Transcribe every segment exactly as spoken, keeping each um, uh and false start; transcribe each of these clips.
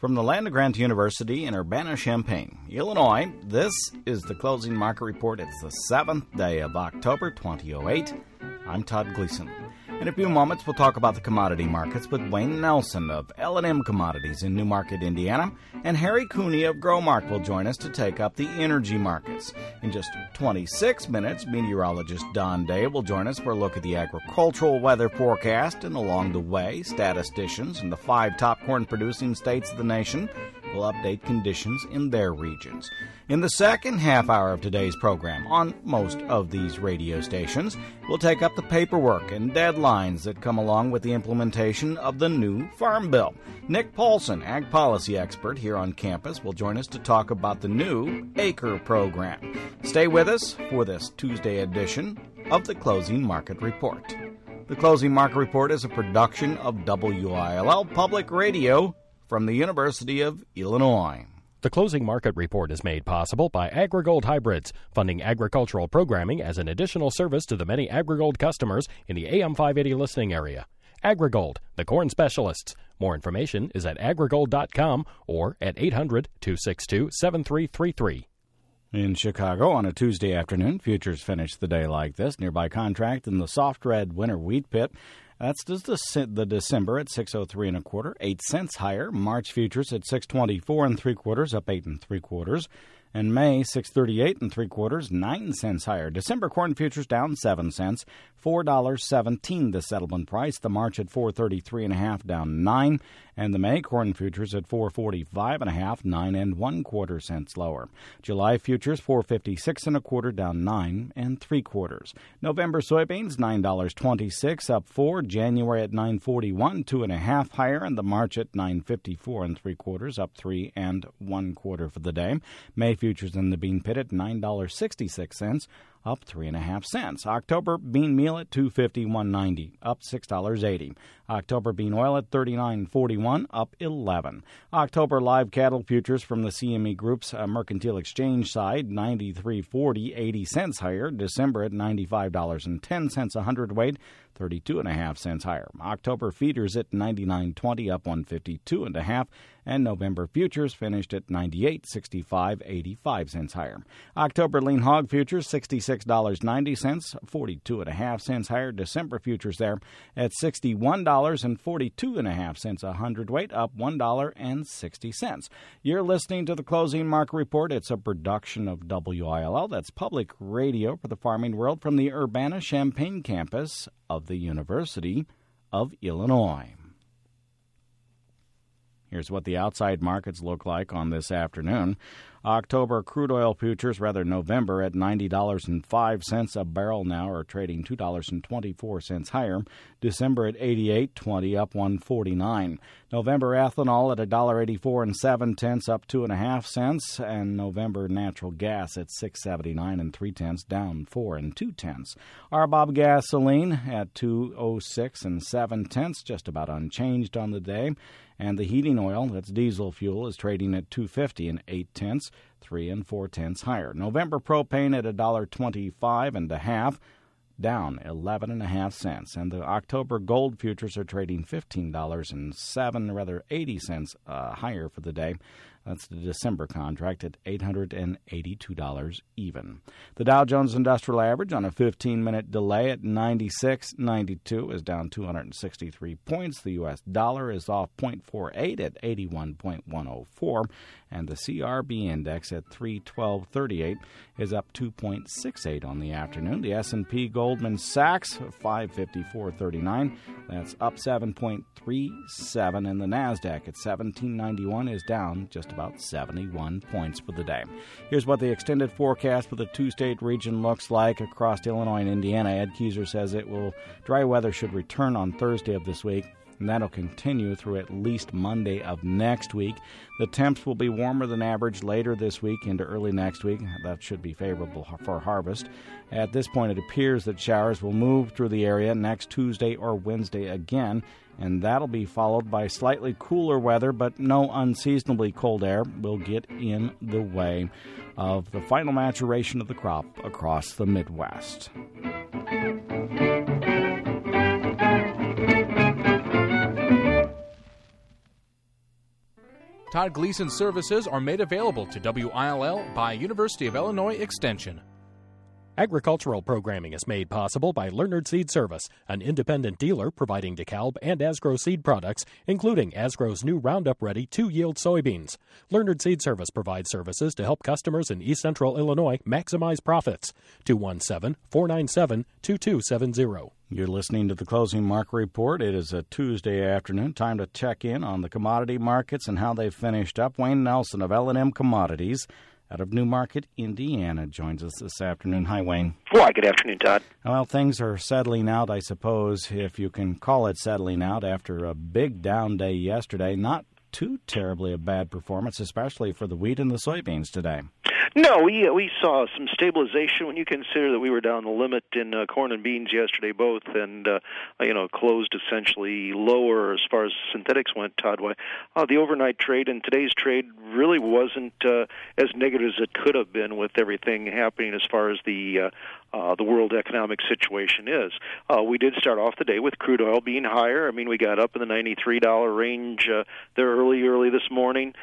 From the land-grant University in Urbana-Champaign, Illinois, this is the Closing Market Report. It's the seventh day of October, twenty oh eight. I'm Todd Gleason. In a few moments, we'll talk about the commodity markets with Wayne Nelson of L and M Commodities in Newmarket, Indiana, and Harry Cooney of Growmark will join us to take up the energy markets. In just twenty-six minutes, meteorologist Don Day will join us for a look at the agricultural weather forecast, and along the way, statisticians from the five top corn-producing states of the nation will update conditions in their regions. In the second half hour of today's program, on most of these radio stations, we'll take up the paperwork and deadlines that come along with the implementation of the new Farm Bill. Nick Paulson, ag policy expert here on campus, will join us to talk about the new ACRE program. Stay with us for this Tuesday edition of the Closing Market Report. The Closing Market Report is a production of W I L L Public Radio from the University of Illinois. The Closing Market Report is made possible by AgriGold Hybrids, funding agricultural programming as an additional service to the many AgriGold customers in the A M five eighty listening area. AgriGold, the corn specialists. More information is at agrigold dot com or at eight hundred, two six two, seven three three three. In Chicago, on a Tuesday afternoon, futures finished the day like this. Nearby contract in the soft red winter wheat pit. That's just the, the December at six oh three and a quarter, eight cents higher. March futures at six twenty-four and three quarters, up eight and three quarters. And May six thirty-eight and three quarters, nine cents higher. December corn futures down seven cents, four dollars and seventeen cents the settlement price. The March at four thirty-three and a half, down nine. And the May corn futures at four forty-five and a half, nine and one quarter cents lower. July futures four fifty-six and a quarter, down nine and three quarters. November soybeans nine dollars and twenty-six, up four. January at nine forty-one, two and a half higher, and the March at nine fifty-four and three quarters, up three and one quarter for the day. May futures in the bean pit at nine dollars and sixty-six cents, up three and a half cents. October bean meal at two fifty-one ninety, up six dollars and eighty. October bean oil at thirty-nine forty-one, up eleven. October live cattle futures from the C M E Group's uh, Mercantile Exchange side, ninety-three forty, eighty cents higher. December at ninety-five dollars and ten cents a hundredweight, thirty-two and a half cents higher. October feeders at ninety-nine twenty, up one fifty-two and a half. And November futures finished at ninety-eight sixty-five, eighty-five cents higher. October lean hog futures sixty-six dollars and ninety cents, forty-two and a half cents higher. December futures there at sixty-one dollars and forty-two and a half cents a hundredweight, up one dollar and sixty cents. You're listening to the Closing Market Report. It's a production of W I L L. That's public radio for the farming world from the Urbana-Champaign campus of the University of Illinois. Here's what the outside markets look like on this afternoon. October crude oil futures, rather November, at ninety dollars and five cents a barrel now, are trading two dollars and twenty-four cents higher. December at eighty-eight twenty, up one forty-nine. November ethanol at one dollar and eighty-four and seven cents, up two and a half cents. And November natural gas at six seventy-nine and three tenths, down four and two tenths. R B O B gasoline at two oh six and seven tenths, just about unchanged on the day. And the heating oil, that's diesel fuel, is trading at two fifty and eight tenths, three and four tenths higher. November propane at one dollar and twenty-five and a half, down eleven and a half cents. And the October gold futures are trading fifteen dollars and seven, rather eighty cents uh, higher for the day. That's the December contract at eight hundred eighty-two dollars even. The Dow Jones Industrial Average on a fifteen-minute delay at ninety-six ninety-two is down two hundred sixty-three points. The U S dollar is off zero point four eight at eighty-one point one oh four. And the C R B index at three twelve thirty-eight is up two point six eight on the afternoon. The S and P Goldman Sachs five fifty-four thirty-nine. That's up seven point three seven. And the NASDAQ at seventeen ninety-one is down just about seventy-one points for the day. Here's what the extended forecast for the two-state region looks like across Illinois and Indiana. Ed Keyser says it will dry weather should return on Thursday of this week, and that'll continue through at least Monday of next week. The temps will be warmer than average later this week into early next week. That should be favorable for harvest. At this point, it appears that showers will move through the area next Tuesday or Wednesday again, and that'll be followed by slightly cooler weather, but no unseasonably cold air will get in the way of the final maturation of the crop across the Midwest. Todd Gleason services are made available to W I L L by University of Illinois Extension. Agricultural programming is made possible by Leonard Seed Service, an independent dealer providing DeKalb and Asgrow seed products, including Asgrow's new Roundup Ready two-yield soybeans. Leonard Seed Service provides services to help customers in East Central Illinois maximize profits. two one seven, four nine seven, two two seven zero. You're listening to the Closing Market Report. It is a Tuesday afternoon. Time to check in on the commodity markets and how they've finished up. Wayne Nelson of L and M Commodities out of Newmarket, Indiana, joins us this afternoon. Hi, Wayne. Why, good afternoon, Todd. Well, things are settling out, I suppose, if you can call it settling out, after a big down day yesterday. Not too terribly a bad performance, especially for the wheat and the soybeans today. No, we uh, we saw some stabilization when you consider that we were down the limit in uh, corn and beans yesterday both, and uh, you know closed essentially lower as far as synthetics went. Todd, why uh, the overnight trade and today's trade really wasn't uh, as negative as it could have been with everything happening as far as the uh, uh, the world economic situation is. Uh, we did start off the day with crude oil being higher. I mean, we got up in the ninety-three dollars range uh, there early, early this morning.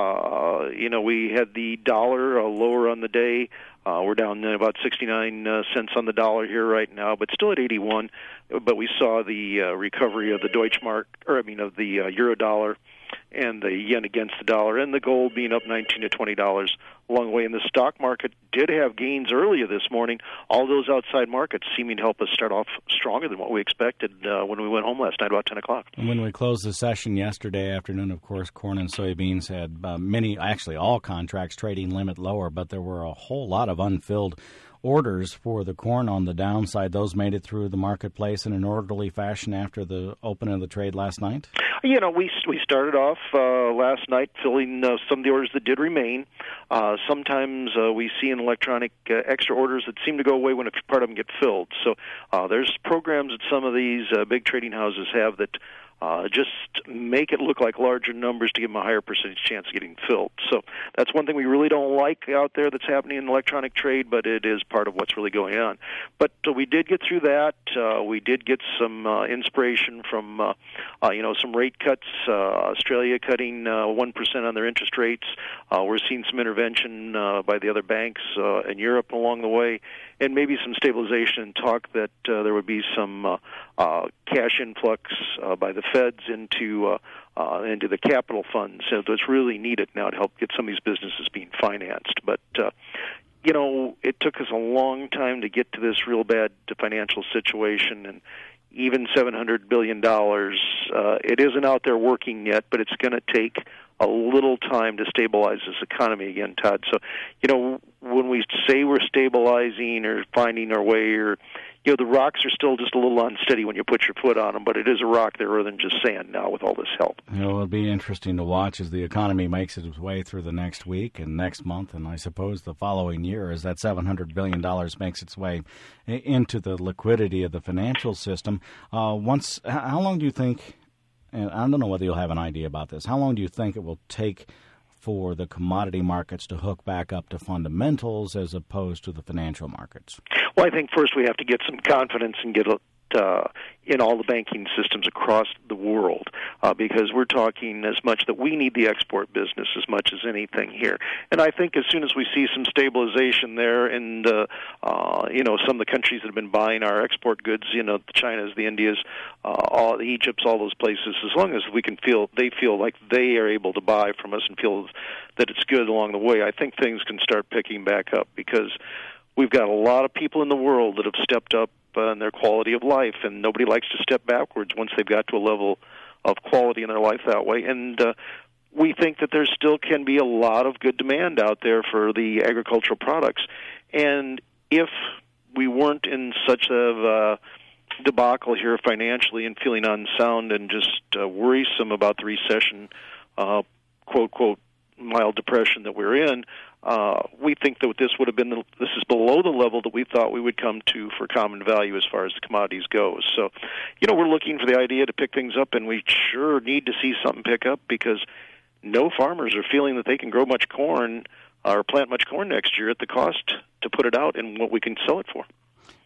Uh, you know, we had the dollar uh, lower on the day. Uh, we're down about sixty-nine uh, cents on the dollar here right now, but still at eighty-one. But we saw the uh, recovery of the Deutschmark, or I mean of the uh, euro dollar and the yen against the dollar, and the gold being up nineteen to twenty dollars along the way. And the stock market did have gains earlier this morning. All those outside markets seeming to help us start off stronger than what we expected uh, when we went home last night about ten o'clock. And when we closed the session yesterday afternoon, of course, corn and soybeans had uh, many, actually all contracts trading limit lower, but there were a whole lot of unfilled orders for the corn on the downside. Those made it through the marketplace in an orderly fashion after the open of the trade last night? You know, we we started off uh, last night filling uh, some of the orders that did remain. Uh, sometimes uh, we see in electronic uh, extra orders that seem to go away when a part of them get filled. So uh, there's programs that some of these uh, big trading houses have that Uh, just make it look like larger numbers to give them a higher percentage chance of getting filled. So that's one thing we really don't like out there that's happening in electronic trade, but it is part of what's really going on. But uh, we did get through that. Uh, we did get some uh, inspiration from, uh, uh, you know, some rate cuts. Uh, Australia cutting uh, one percent on their interest rates. Uh, we're seeing some intervention uh, by the other banks uh, in Europe along the way, and maybe some stabilization and talk that uh, there would be some uh, uh, cash influx uh, by the Feds into uh, uh, into the capital funds. So that's really needed now to help get some of these businesses being financed. But uh, you know, it took us a long time to get to this real bad financial situation, and even seven hundred billion dollars, uh, it isn't out there working yet, but it's going to take a little time to stabilize this economy again, Todd. So, you know, when we say we're stabilizing or finding our way, or, you know, the rocks are still just a little unsteady when you put your foot on them, but it is a rock there rather than just sand now with all this help. You know, it'll be interesting to watch as the economy makes its way through the next week and next month, and I suppose the following year, as that seven hundred billion dollars makes its way into the liquidity of the financial system. Uh, once, how long do you think, and I don't know whether you'll have an idea about this, how long do you think it will take for the commodity markets to hook back up to fundamentals as opposed to the financial markets? Well, I think first we have to get some confidence and get uh, in all the banking systems across the world, uh, because we're talking as much that we need the export business as much as anything here. And I think as soon as we see some stabilization there, and uh, uh, you know, some of the countries that have been buying our export goods, you know, the Chinas, the Indias, uh, all the Egypts, all those places, as long as we can feel they feel like they are able to buy from us and feel that it's good along the way, I think things can start picking back up, because we've got a lot of people in the world that have stepped up uh, in their quality of life, and nobody likes to step backwards once they've got to a level of quality in their life that way. And uh, we think that there still can be a lot of good demand out there for the agricultural products. And if we weren't in such a uh, debacle here financially and feeling unsound and just uh, worrisome about the recession, uh, quote, quote, mild depression that we're in, uh, we think that this would have been, the, this is below the level that we thought we would come to for common value as far as the commodities goes. So, you know, we're looking for the idea to pick things up, and we sure need to see something pick up, because no farmers are feeling that they can grow much corn or plant much corn next year at the cost to put it out and what we can sell it for.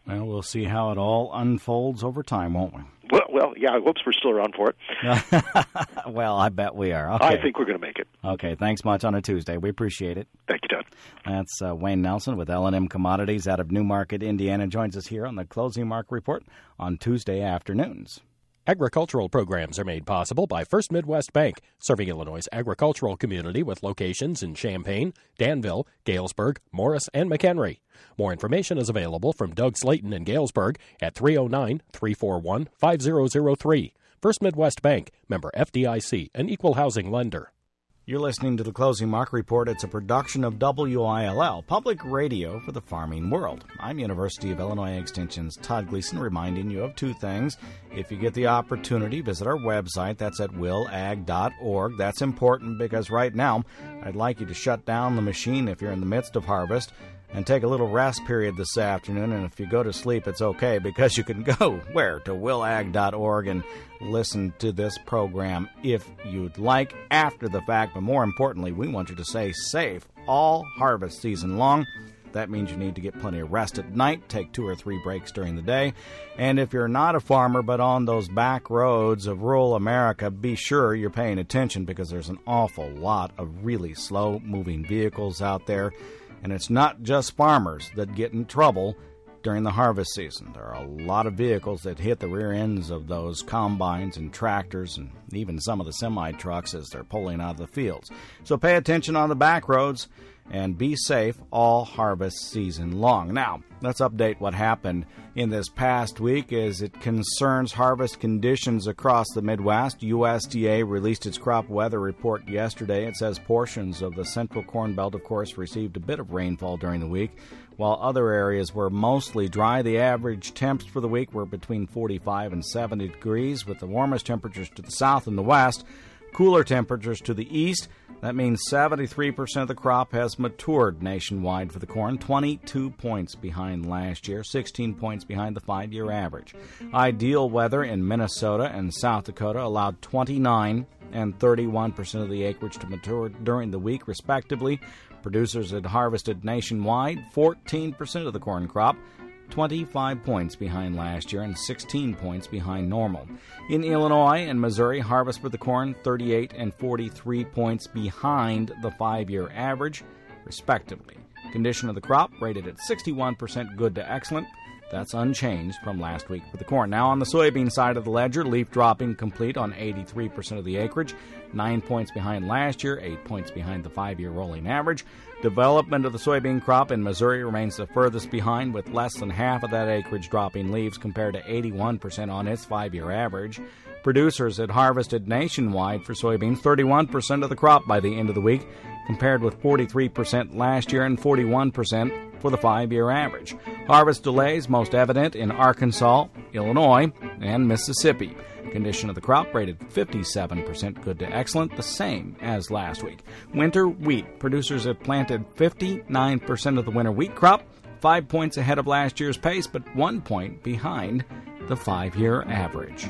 Well, we'll see how it all unfolds over time, won't we? Well, well, yeah, I hope we're still around for it. Well, I bet we are. Okay. I think we're going to make it. Okay, thanks much on a Tuesday. We appreciate it. Thank you, Todd. That's uh, Wayne Nelson with L and M Commodities out of Newmarket, Indiana, joins us here on the Closing Mark Report on Tuesday afternoons. Agricultural programs are made possible by First Midwest Bank, serving Illinois' agricultural community with locations in Champaign, Danville, Galesburg, Morris, and McHenry. More information is available from Doug Slayton in Galesburg at three oh nine, three four one, five oh oh three. First Midwest Bank, member F D I C, an equal housing lender. You're listening to the Closing Mark Report. It's a production of W I L L, public radio for the farming world. I'm University of Illinois Extension's Todd Gleason, reminding you of two things. If you get the opportunity, visit our website. That's at will ag dot org. That's important because right now, I'd like you to shut down the machine if you're in the midst of harvest and take a little rest period this afternoon. And if you go to sleep, it's okay because you can go where? To will ag dot org and listen to this program if you'd like after the fact. But more importantly, we want you to stay safe all harvest season long. That means you need to get plenty of rest at night, take two or three breaks during the day. And if you're not a farmer but on those back roads of rural America, be sure you're paying attention because there's an awful lot of really slow-moving vehicles out there. And it's not just farmers that get in trouble during the harvest season. There are a lot of vehicles that hit the rear ends of those combines and tractors and even some of the semi-trucks as they're pulling out of the fields. So pay attention on the back roads and be safe all harvest season long. Now, let's update what happened in this past week as it concerns harvest conditions across the Midwest. U S D A released its crop weather report yesterday. It says portions of the central Corn Belt, of course, received a bit of rainfall during the week, while other areas were mostly dry. The average temps for the week were between forty-five and seventy degrees, with the warmest temperatures to the south and the west, cooler temperatures to the east. That means seventy-three percent of the crop has matured nationwide for the corn, twenty-two points behind last year, sixteen points behind the five-year average. Ideal weather in Minnesota and South Dakota allowed twenty-nine and thirty-one percent of the acreage to mature during the week, respectively. Producers had harvested nationwide fourteen percent of the corn crop, twenty-five points behind last year and sixteen points behind normal. In Illinois and Missouri, harvest for the corn, thirty-eight and forty-three points behind the five-year average, respectively. Condition of the crop rated at sixty-one percent good to excellent. That's unchanged from last week for the corn. Now on the soybean side of the ledger, leaf dropping complete on eighty-three percent of the acreage, nine points behind last year, eight points behind the five-year rolling average. Development of the soybean crop in Missouri remains the furthest behind, with less than half of that acreage dropping leaves compared to eighty-one percent on its five-year average. Producers had harvested nationwide for soybeans thirty-one percent of the crop by the end of the week, compared with forty-three percent last year and forty-one percent for the five-year average. Harvest delays most evident in Arkansas, Illinois, and Mississippi. Condition of the crop rated fifty-seven percent good to excellent, the same as last week. Winter wheat. Producers have planted fifty-nine percent of the winter wheat crop, five points ahead of last year's pace, but one point behind the five-year average.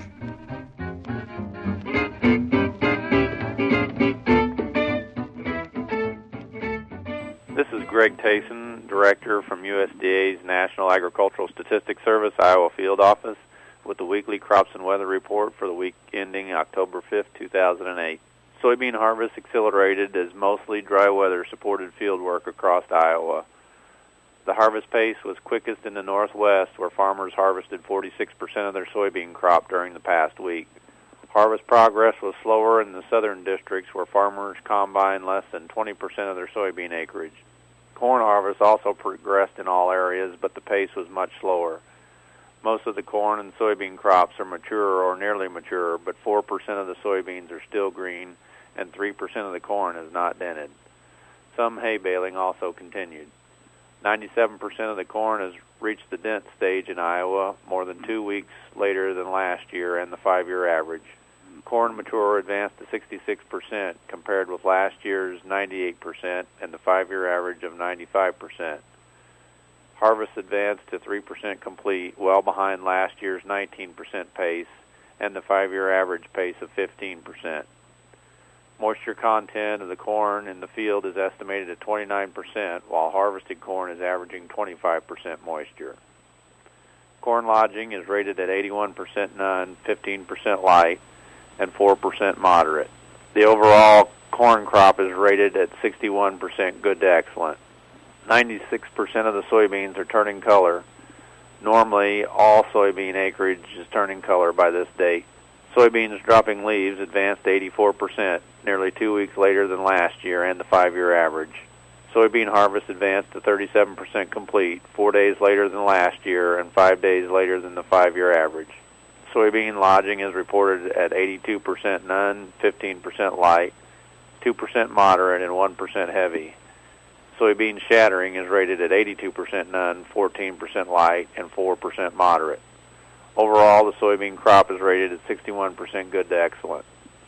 This is Greg Tayson, Director from U S D A's National Agricultural Statistics Service, Iowa Field Office, with the weekly crops and weather report for the week ending October fifth, two thousand eight. Soybean harvest accelerated as mostly dry weather supported field work across Iowa. The harvest pace was quickest in the northwest, where farmers harvested forty-six percent of their soybean crop during the past week. Harvest progress was slower in the southern districts, where farmers combined less than twenty percent of their soybean acreage. Corn harvest also progressed in all areas, but the pace was much slower. Most of the corn and soybean crops are mature or nearly mature, but four percent of the soybeans are still green, and three percent of the corn is not dented. Some hay baling also continued. ninety-seven percent of the corn has reached the dent stage in Iowa, more than two weeks later than last year and the five-year average. Corn mature advanced to sixty-six percent, compared with last year's ninety-eight percent and the five-year average of ninety-five percent. Harvest advanced to three percent complete, well behind last year's nineteen percent pace and the five-year average pace of fifteen percent. Moisture content of the corn in the field is estimated at twenty-nine percent, while harvested corn is averaging twenty-five percent moisture. corn lodging is rated at eighty-one percent none, fifteen percent light, and four percent moderate. The overall corn crop is rated at sixty-one percent good to excellent. ninety-six percent of the soybeans are turning color. Normally, all soybean acreage is turning color by this date. Soybeans dropping leaves advanced to eighty-four percent, nearly two weeks later than last year and the five-year average. Soybean harvest advanced to thirty-seven percent complete, four days later than last year and five days later than the five-year average. Soybean lodging is reported at eighty-two percent none, fifteen percent light, two percent moderate, and one percent heavy. Soybean shattering is rated at eighty-two percent none, fourteen percent light, and four percent moderate. Overall, the soybean crop is rated at sixty-one percent good to excellent.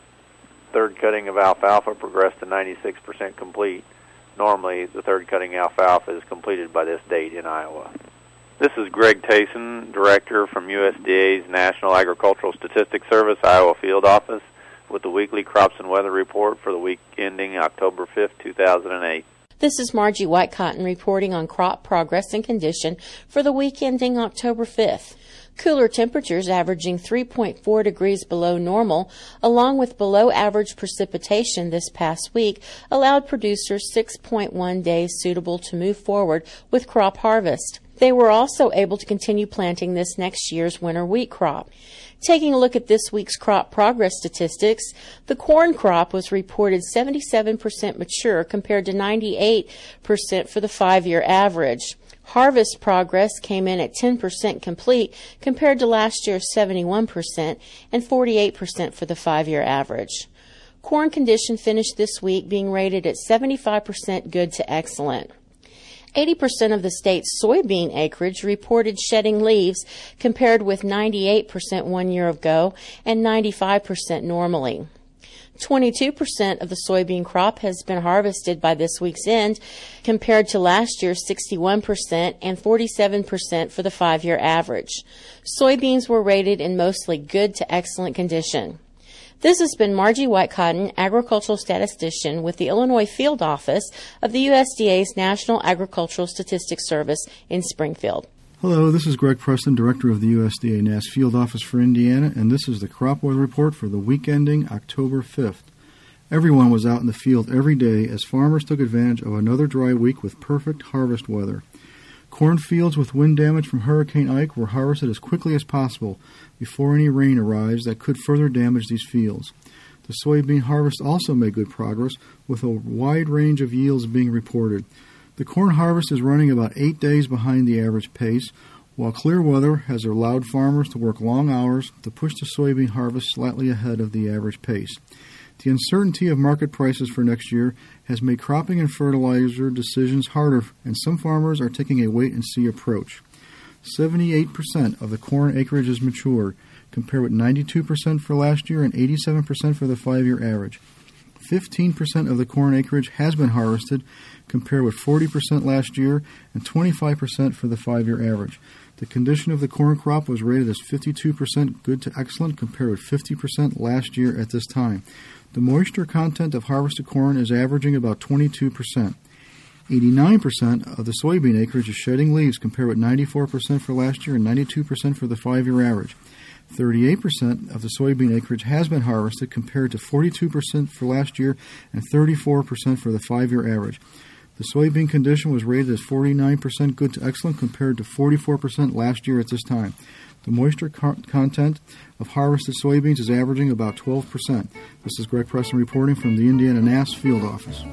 Third cutting of alfalfa progressed to ninety-six percent complete. Normally, the third cutting alfalfa is completed by this date in Iowa. This is Greg Tayson, Director from U S D A's National Agricultural Statistics Service, Iowa Field Office, with the weekly crops and weather report for the week ending October fifth, two thousand eight. This is Margie Whitecotton reporting on crop progress and condition for the week ending October fifth. Cooler temperatures averaging three point four degrees below normal, along with below average precipitation this past week, allowed producers six point one days suitable to move forward with crop harvest. They were also able to continue planting this next year's winter wheat crop. Taking a look at this week's crop progress statistics, the corn crop was reported seventy-seven percent mature compared to ninety-eight percent for the five-year average. Harvest progress came in at ten percent complete compared to last year's seventy-one percent and forty-eight percent for the five-year average. Corn condition finished this week being rated at seventy-five percent good to excellent. eighty percent of the state's soybean acreage reported shedding leaves compared with ninety-eight percent one year ago and ninety-five percent normally. twenty-two percent of the soybean crop has been harvested by this week's end compared to last year's sixty-one percent and forty-seven percent for the five-year average. Soybeans were rated in mostly good to excellent condition. This has been Margie Whitecotton, agricultural statistician with the Illinois Field Office of the U S D A's National Agricultural Statistics Service in Springfield. Hello, this is Greg Preston, Director of the U S D A N A S Field Office for Indiana, and this is the crop weather report for the week ending October fifth. Everyone was out in the field every day as farmers took advantage of another dry week with perfect harvest weather. Cornfields with wind damage from Hurricane Ike were harvested as quickly as possible before any rain arrives that could further damage these fields. The soybean harvest also made good progress, with a wide range of yields being reported. The corn harvest is running about eight days behind the average pace, while clear weather has allowed farmers to work long hours to push the soybean harvest slightly ahead of the average pace. The uncertainty of market prices for next year has made cropping and fertilizer decisions harder, and some farmers are taking a wait-and-see approach. seventy-eight percent of the corn acreage is matured, compared with ninety-two percent for last year and eighty-seven percent for the five-year average. fifteen percent of the corn acreage has been harvested, compared with forty percent last year and twenty-five percent for the five-year average. The condition of the corn crop was rated as fifty-two percent good to excellent, compared with fifty percent last year at this time. The moisture content of harvested corn is averaging about twenty-two percent. eighty-nine percent of the soybean acreage is shedding leaves, compared with ninety-four percent for last year and ninety-two percent for the five-year average. thirty-eight percent of the soybean acreage has been harvested, compared to forty-two percent for last year and thirty-four percent for the five-year average. The soybean condition was rated as forty-nine percent good to excellent, compared to forty-four percent last year at this time. The moisture co- content of harvested soybeans is averaging about twelve percent. This is Greg Preston reporting from the Indiana N A S Field Office.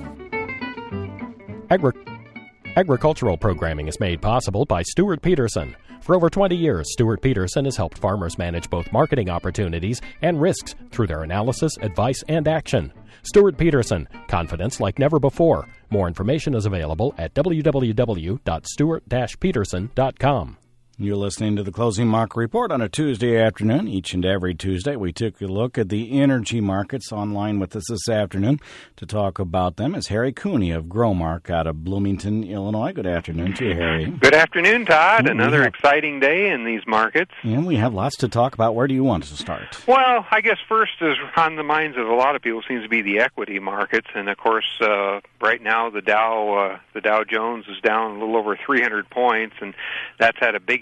Agri- Agricultural programming is made possible by Stuart Peterson. For over twenty years, Stuart Peterson has helped farmers manage both marketing opportunities and risks through their analysis, advice, and action. Stuart Peterson, confidence like never before. More information is available at w w w dot stuart dash peterson dot com. You're listening to the Closing Market Report on a Tuesday afternoon. Each and every Tuesday, we took a look at the energy markets. Online with us this afternoon to talk about them is Harry Cooney of Growmark out of Bloomington, Illinois. Good afternoon to you, Harry. Good afternoon, Todd. Yeah, Another have, exciting day in these markets. And we have lots to talk about. Where do you want us to start? Well, I guess first is on the minds of a lot of people seems to be the equity markets. And, of course, uh, right now the Dow, uh, the Dow Jones is down a little over three hundred points, and that's had a big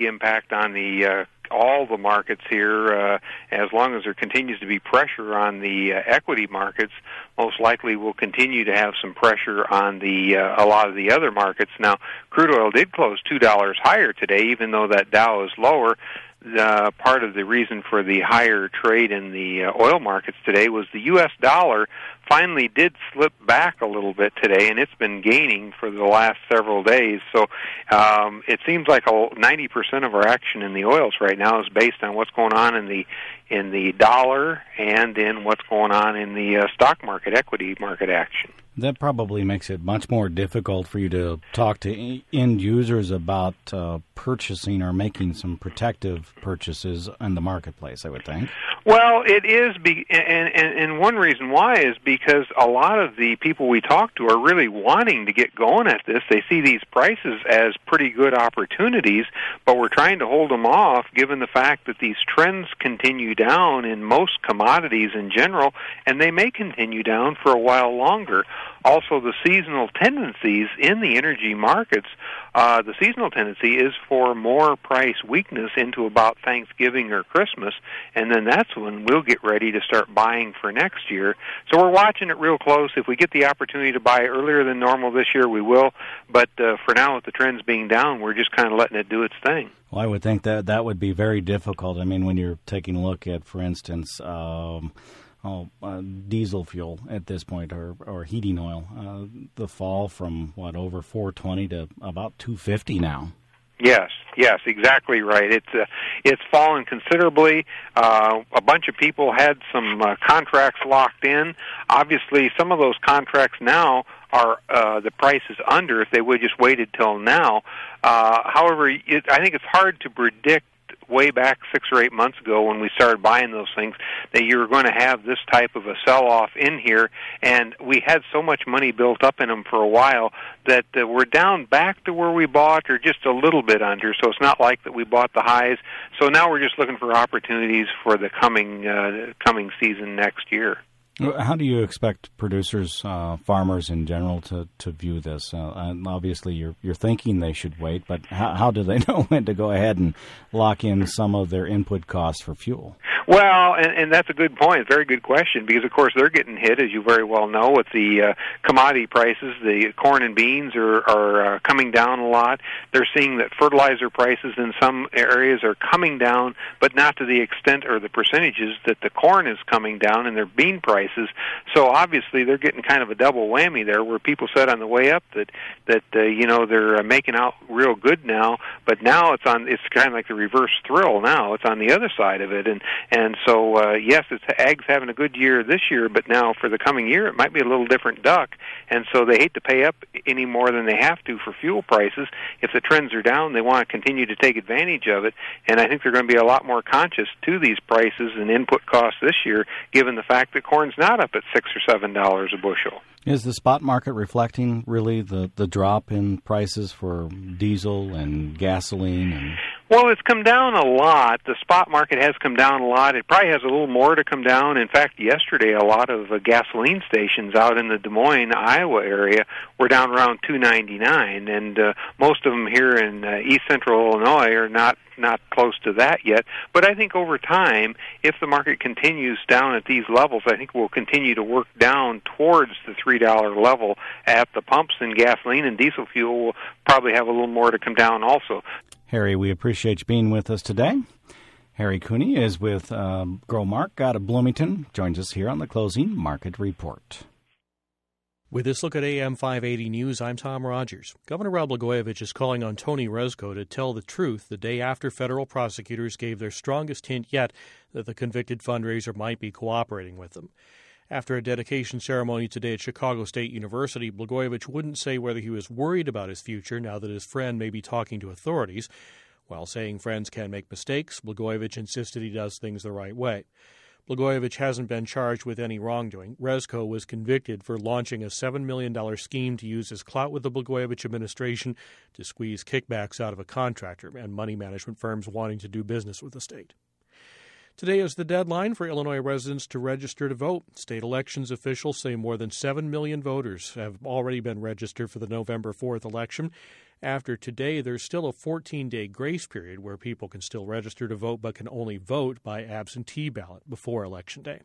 impact on the uh, all the markets here. Uh, as long as there continues to be pressure on the uh, equity markets, most likely we'll continue to have some pressure on the uh, a lot of the other markets. Now, crude oil did close two dollars higher today, even though that Dow is lower. Uh, part of the reason for the higher trade in the uh, oil markets today was the U S dollar finally did slip back a little bit today, and it's been gaining for the last several days. So um, it seems like ninety percent of our action in the oils right now is based on what's going on in the in the dollar and in what's going on in the uh, stock market, equity market action. That probably makes it much more difficult for you to talk to end users about uh, purchasing or making some protective purchases in the marketplace, I would think. Well, it is, be, and, and, and one reason why is because a lot of the people we talk to are really wanting to get going at this. They see these prices as pretty good opportunities, but we're trying to hold them off given the fact that these trends continue down in most commodities in general, and they may continue down for a while longer. Also, the seasonal tendencies in the energy markets, uh, the seasonal tendency is for more price weakness into about Thanksgiving or Christmas, and then that's when we'll get ready to start buying for next year. So we're watching it real close. If we get the opportunity to buy earlier than normal this year, we will. But uh, for now, with the trends being down, we're just kind of letting it do its thing. Well, I would think that that would be very difficult. I mean, when you're taking a look at, for instance, um, Oh, uh, diesel fuel at this point, or or heating oil, uh, the fall from what over four twenty to about two fifty now. Yes, yes, exactly right. It's uh, it's fallen considerably. Uh, a bunch of people had some uh, contracts locked in. Obviously, some of those contracts now are uh, the price is under if they would just waited till now. Uh, however, it, I think it's hard to predict way back six or eight months ago when we started buying those things that you were going to have this type of a sell-off in here, and we had so much money built up in them for a while that uh, we're down back to where we bought or just a little bit under, so it's not like that we bought the highs. So now we're just looking for opportunities for the coming uh, coming season next year. How do you expect producers, uh, farmers in general, to, to view this? Uh, and obviously, you're you're thinking they should wait, but how, how do they know when to go ahead and lock in some of their input costs for fuel? Well, and, and that's a good point, very good question, because, of course, they're getting hit, as you very well know, with the uh, commodity prices. The corn and beans are, are uh, coming down a lot. They're seeing that fertilizer prices in some areas are coming down, but not to the extent or the percentages that the corn is coming down and their bean prices. So, obviously, they're getting kind of a double whammy there, where people said on the way up that, that uh, you know, they're uh, making out real good now, but now it's on. It's kind of like the reverse thrill now. It's on the other side of it, and And so, uh, yes, it's ag's having a good year this year, but now for the coming year, it might be a little different duck. And so they hate to pay up any more than they have to for fuel prices. If the trends are down, they want to continue to take advantage of it. And I think they're going to be a lot more conscious to these prices and input costs this year, given the fact that corn's not up at six or seven dollars a bushel. Is the spot market reflecting really the, the drop in prices for diesel and gasoline? And Well, it's come down a lot. The spot market has come down a lot. It probably has a little more to come down. In fact, yesterday, a lot of uh, gasoline stations out in the Des Moines, Iowa area were down around two ninety-nine, and uh, most of them here in uh, east central Illinois are not not close to that yet. But I think over time, if the market continues down at these levels, I think we'll continue to work down towards the three dollar level at the pumps, and gasoline and diesel fuel will probably have a little more to come down also. Harry, we appreciate you being with us today. Harry Cooney is with um, Growmark out of Bloomington, joins us here on the Closing Market Report. With this look at A M five eighty News, I'm Tom Rogers. Governor Rod Blagojevich is calling on Tony Rezko to tell the truth the day after federal prosecutors gave their strongest hint yet that the convicted fundraiser might be cooperating with them. After a dedication ceremony today at Chicago State University, Blagojevich wouldn't say whether he was worried about his future now that his friend may be talking to authorities. While saying friends can make mistakes, Blagojevich insisted he does things the right way. Blagojevich hasn't been charged with any wrongdoing. Rezko was convicted for launching a seven million dollars scheme to use his clout with the Blagojevich administration to squeeze kickbacks out of a contractor and money management firms wanting to do business with the state. Today is the deadline for Illinois residents to register to vote. State elections officials say more than seven million voters have already been registered for the November fourth election. After today, there's still a fourteen-day grace period where people can still register to vote but can only vote by absentee ballot before Election Day.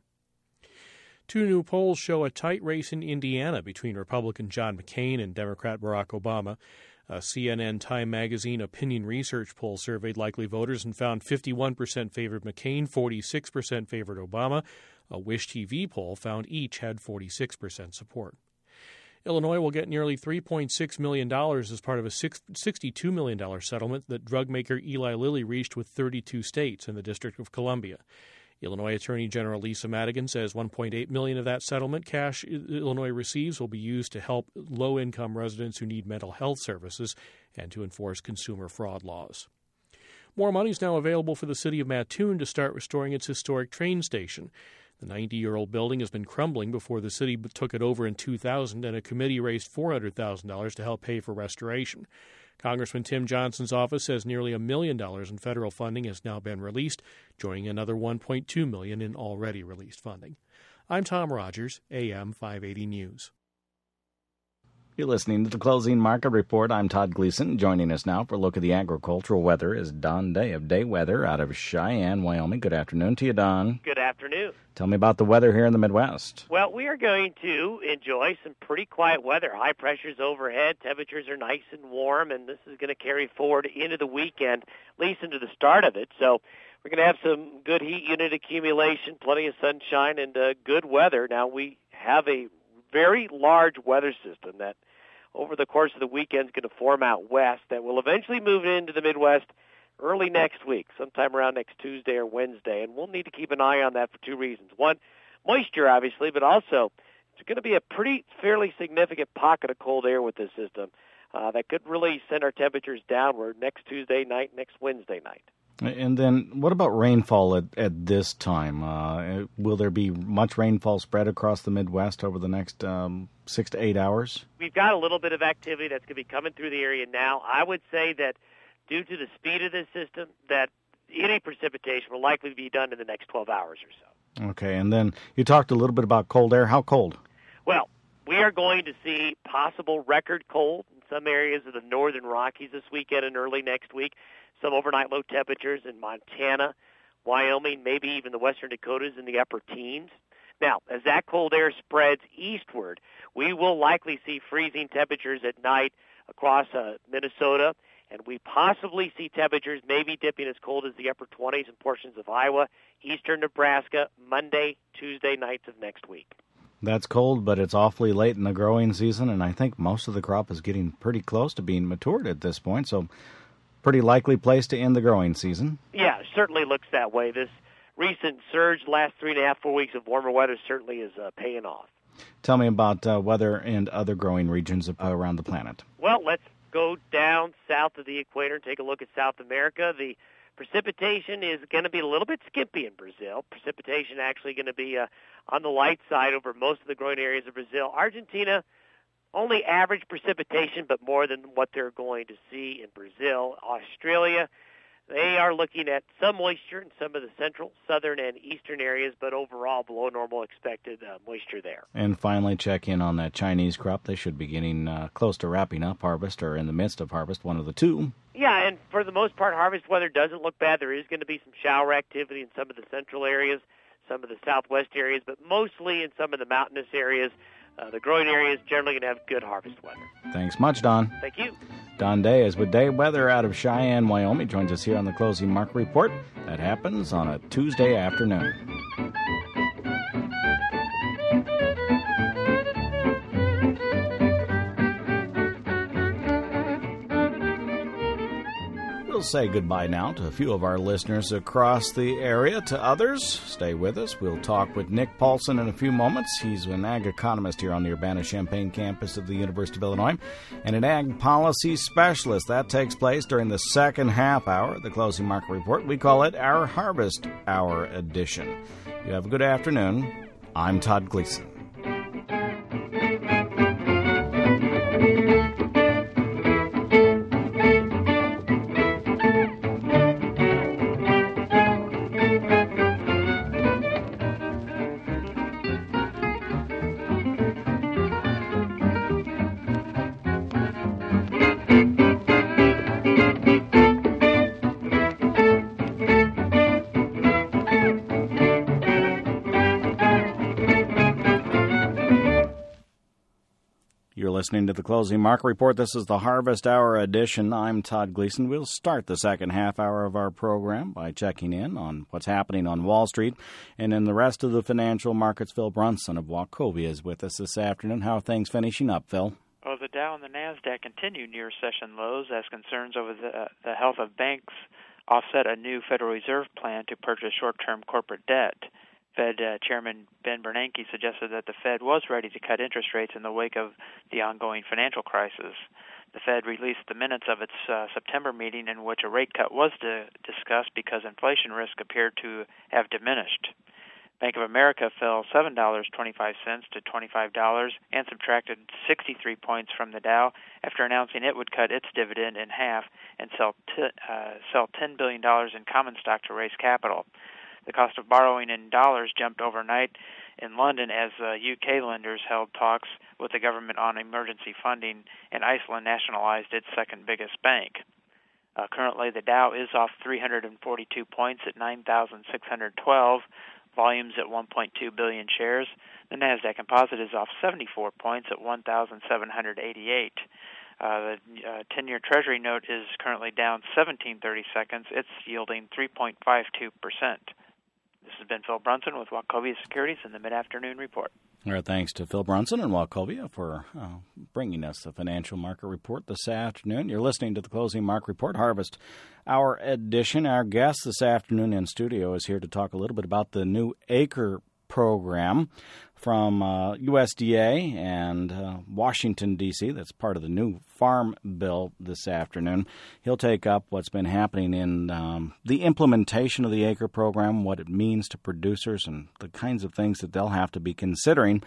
Two new polls show a tight race in Indiana between Republican John McCain and Democrat Barack Obama. A C N N Time Magazine opinion research poll surveyed likely voters and found fifty-one percent favored McCain, forty-six percent favored Obama. A Wish T V poll found each had forty-six percent support. Illinois will get nearly three point six million dollars as part of a sixty-two million dollars settlement that drug maker Eli Lilly reached with thirty-two states and the District of Columbia. Illinois Attorney General Lisa Madigan says one point eight million dollars of that settlement cash Illinois receives will be used to help low-income residents who need mental health services and to enforce consumer fraud laws. More money is now available for the city of Mattoon to start restoring its historic train station. The ninety-year-old building has been crumbling before the city took it over in two thousand, and a committee raised four hundred thousand dollars to help pay for restoration. Congressman Tim Johnson's office says nearly a million dollars in federal funding has now been released, joining another one point two million dollars in already released funding. I'm Tom Rogers, A M five eighty News. You're listening to the Closing Market Report. I'm Todd Gleason. Joining us now for a look at the agricultural weather is Don Day of Day Weather out of Cheyenne, Wyoming. Good afternoon to you, Don. Good afternoon. Tell me about the weather here in the Midwest. Well, we are going to enjoy some pretty quiet weather. High pressures overhead, temperatures are nice and warm, and this is going to carry forward into the weekend, at least into the start of it. So we're going to have some good heat unit accumulation, plenty of sunshine, and uh, good weather. Now, we have a very large weather system that over the course of the weekend is going to form out west that will eventually move into the Midwest early next week, sometime around next Tuesday or Wednesday, and we'll need to keep an eye on that for two reasons. One, moisture, obviously, but also it's going to be a pretty fairly significant pocket of cold air with this system uh, that could really send our temperatures downward next Tuesday night, next Wednesday night. And then what about rainfall at, at this time? Uh, will there be much rainfall spread across the Midwest over the next um, six to eight hours? We've got a little bit of activity that's going to be coming through the area now. I would say that due to the speed of this system, that any precipitation will likely be done in the next twelve hours or so. Okay, and then you talked a little bit about cold air. How cold? Well, we are going to see possible record cold in some areas of the northern Rockies this weekend and early next week. Some overnight low temperatures in Montana, Wyoming, maybe even the western Dakotas in the upper teens. Now, as that cold air spreads eastward, we will likely see freezing temperatures at night across uh, Minnesota, and we possibly see temperatures maybe dipping as cold as the upper twenties in portions of Iowa, eastern Nebraska, Monday, Tuesday nights of next week. That's cold, but it's awfully late in the growing season, and I think most of the crop is getting pretty close to being matured at this point, so pretty likely place to end the growing season. Yeah, it certainly looks that way. This recent surge, last three and a half, four weeks of warmer weather certainly is uh, paying off. Tell me about uh, weather and other growing regions around the planet. Well, let's go down south of the equator and take a look at South America. The precipitation is going to be a little bit skimpy in Brazil. Precipitation actually going to be uh, on the light side over most of the growing areas of Brazil. Argentina, only average precipitation, but more than what they're going to see in Brazil. Australia, they are looking at some moisture in some of the central, southern, and eastern areas, but overall below normal expected uh, moisture there. And finally, check in on that Chinese crop. They should be getting uh, close to wrapping up harvest or in the midst of harvest, one of the two. Yeah, and for the most part, harvest weather doesn't look bad. There is going to be some shower activity in some of the central areas, some of the southwest areas, but mostly in some of the mountainous areas. Uh, the growing areas generally going to have good harvest weather. Thanks much, Don. Thank you. Don Day is with Day Weather out of Cheyenne, Wyoming. Joins us here on the Closing Market Report. That happens on a Tuesday afternoon. We'll say goodbye now to a few of our listeners across the area. To others, stay with us. We'll talk with Nick Paulson in a few moments. He's an ag economist here on the Urbana-Champaign campus of the University of Illinois and an ag policy specialist. That takes place during the second half hour of the Closing Market Report. We call it our Harvest Hour edition. You have a good afternoon. I'm Todd Gleason. You're listening to the Closing Market Report. This is the Harvest Hour edition. I'm Todd Gleason. We'll start the second half hour of our program by checking in on what's happening on Wall Street. And in the rest of the financial markets, Phil Brunson of Wachovia is with us this afternoon. How are things finishing up, Phil? Well, the Dow and the NASDAQ continue near session lows as concerns over the, uh, the health of banks offset a new Federal Reserve plan to purchase short-term corporate debt. Fed uh, Chairman Ben Bernanke suggested that the Fed was ready to cut interest rates in the wake of the ongoing financial crisis. The Fed released the minutes of its uh, September meeting in which a rate cut was to, discussed because inflation risk appeared to have diminished. Bank of America fell seven dollars and twenty-five cents to twenty-five dollars and subtracted sixty-three points from the Dow after announcing it would cut its dividend in half and sell, t- uh, sell ten billion dollars in common stock to raise capital. The cost of borrowing in dollars jumped overnight in London as uh, U K lenders held talks with the government on emergency funding, and Iceland nationalized its second biggest bank. Uh, currently, the Dow is off three hundred forty-two points at nine thousand six hundred twelve, volumes at one point two billion shares. The NASDAQ Composite is off seventy-four points at one thousand seven hundred eighty-eight. Uh, the uh, ten-year Treasury note is currently down seventeen thirty-seconds. It's yielding three point five two percent. This has been Phil Brunson with Wachovia Securities in the Mid-Afternoon Report. All right, thanks to Phil Brunson and Wachovia for uh, bringing us the Financial Market Report this afternoon. You're listening to the Closing Market Report, Harvest Hour edition. Our guest this afternoon in studio is here to talk a little bit about the new ACRE program from uh, U S D A and uh, Washington, D C That's part of the new Farm Bill this afternoon. He'll take up what's been happening in um, the implementation of the ACRE program, what it means to producers, and the kinds of things that they'll have to be considering